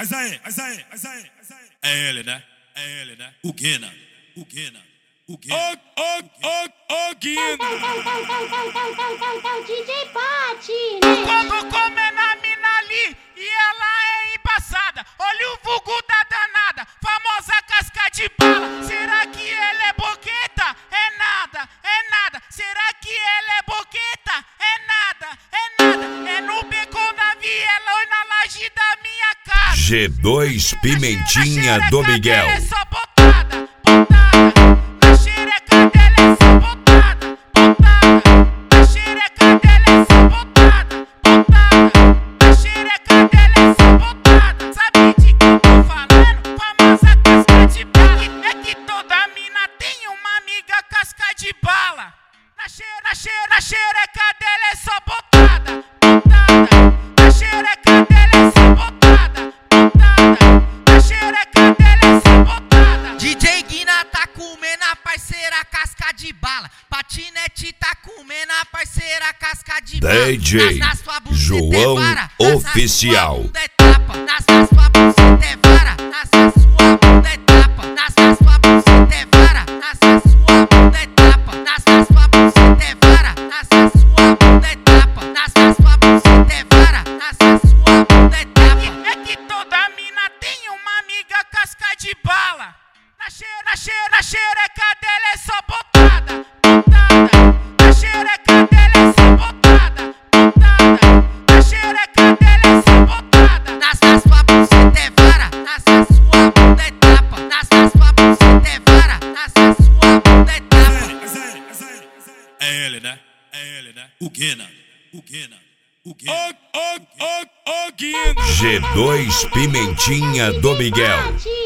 É ele, né? O Guina. Ô Guina. DJ Pati, né? Quando comendo a mina ali e ela é embaçada. Olha o vulgo da danada, famosa casca de bala. Será que ela é boqueta? É nada. Será que ela é boqueta? É nada. É no beco da viela ou na laje da minha casa. G2 Pimentinha do Miguel. É só botada. Na xereca dela é só botada. Na xereca dela é só botada. Na xereca dela é só botada. Sabe de que eu tô falando? Famosa casca de bala. É que toda mina tem uma amiga casca de bala. Na xereca dela é só botada. Na xereca dela é só botada. Na xereca dela é só botada. DJ Guina tá comendo a parceira casca de bala. Patinete tá comendo a parceira casca de bala. DJ João Oficial. Nessa sua buceta é vara. Nessa sua bunda é tapa. Nessa sua buceta é vara. Nessa sua bunda é tapa. Nessa sua buceta é vara. Nessa sua bunda é tapa. Nessa sua buceta é vara. Nessa sua bunda é tapa. É que toda mina tem uma amiga casca de bala. Na xereca dela é só botada. Na xereca dela é só botada. Na xereca dela é só botada. Nessa sua buceta é vara. Nessa sua bunda é tapa. Nessa sua buceta é vara. Nessa sua bunda é tapa. É ele, né? O Guina. Ô Guina. G2 Pimentinha do Miguel.